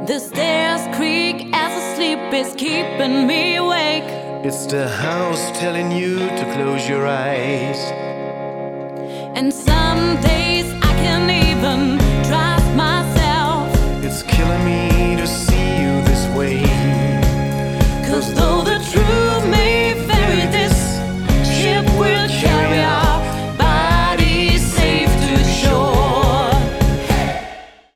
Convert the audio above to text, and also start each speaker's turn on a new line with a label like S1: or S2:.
S1: The stairs creak as the sleep is keeping me awake.
S2: It's the house telling you to close your eyes.
S1: And someday